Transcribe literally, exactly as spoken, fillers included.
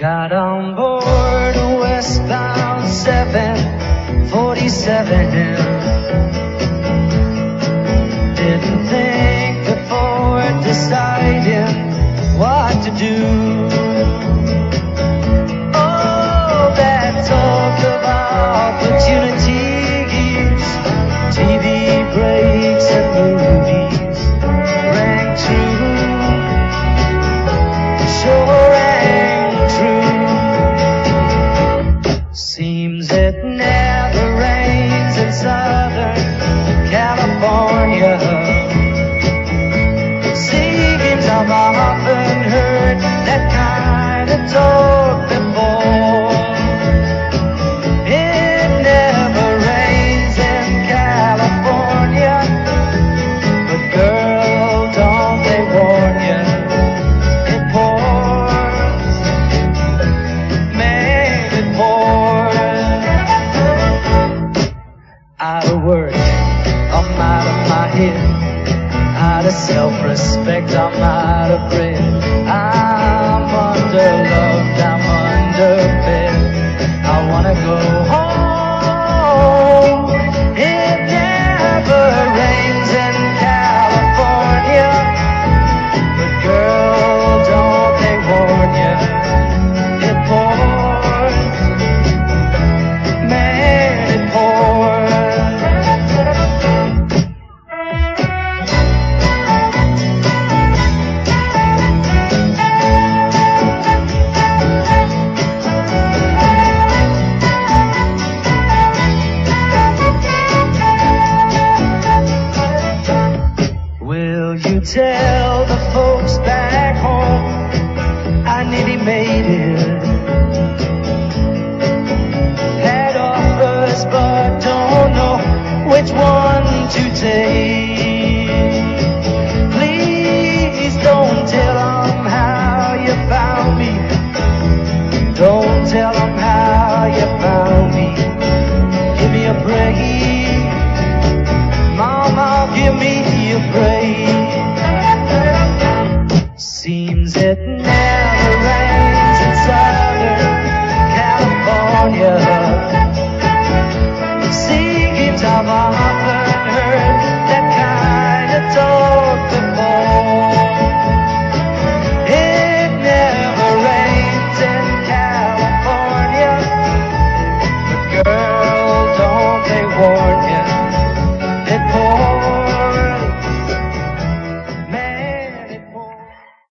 Got on board a westbound seven forty-seven. Didn't think before deciding what to do. Oh, that talk of opportunities, T V breaks and movies rang true. Sure rang true. Seems it never rains in Southern California. Seems I've often heard that kind of talk before. It never rains in California, but girl, don't they warn you, it pours, man, it pours. Out of work, I'm out of my head. Out of self-respect, I'm out of breath. I'm underloved, I'm underfed. I wanna go home. It never rains in California, but girl, don't they warn you, it pours, man, it pours. Tell the folks back home I nearly made it. Had offers but don't know which one to take.